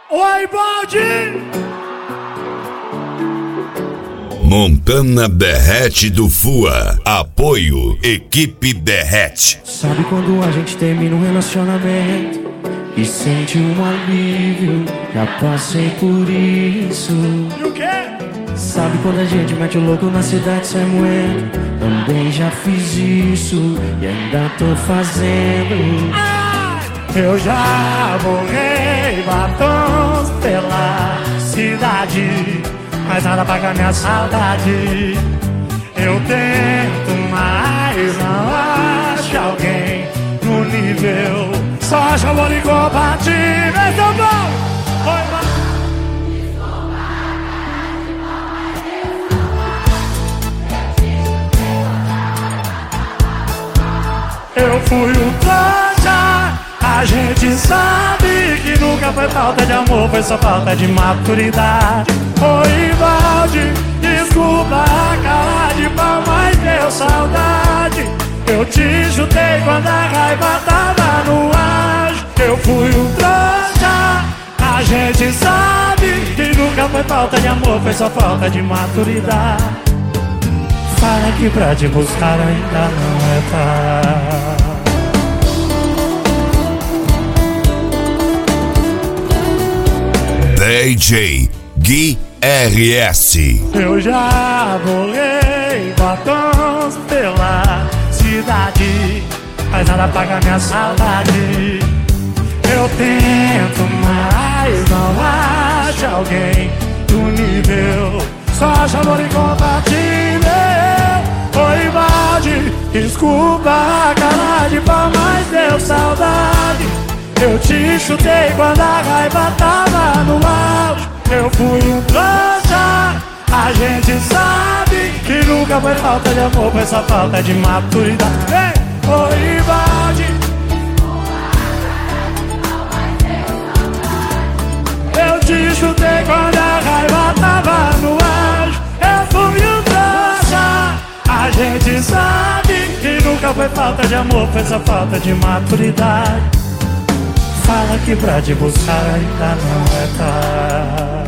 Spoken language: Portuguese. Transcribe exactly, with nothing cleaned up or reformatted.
Oi, Baldi! Montana Derrete do Fua. Apoio Equipe Derrete. Sabe quando a gente termina um relacionamento e sente um alívio? Já passei por isso. E o quê? Sabe quando a gente mete o louco na cidade sem moeda? Também já fiz isso e ainda tô fazendo. Ah! Eu já borrei batons pela cidade, mas nada paga minha saudade. Eu tento, mas não acho alguém no nível. Só acho amor incompatível. Então bom, oi, mano. Eu fui um trouxa, a gente sabe que nunca foi falta de amor, foi só falta de maturidade. Oi, Valde, desculpa a cara de pau, mas deu saudade. Eu te chutei quando a raiva tava no ar. Eu fui um trouxa, a gente sabe que nunca foi falta de amor, foi só falta de maturidade. Fala que pra te buscar ainda não é tarde. D J Gui R S. Eu já borrei batons pela cidade, mas nada paga minha saudade. Eu tento, mas não acho alguém do nível. Só acho amor incompatível. Oi, Valde, desculpa a cara de pau, mas deu saudade. Eu te chutei quando a raiva tava no auge. Eu fui um trouxa, a gente sabe que nunca foi falta de amor, foi só falta de maturidade. Ei, oi, Valde, eu te chutei quando a raiva tava no auge. Eu fui um trouxa, a gente sabe que nunca foi falta de amor, foi só falta de maturidade. Fala que pra te buscar ainda não é tarde.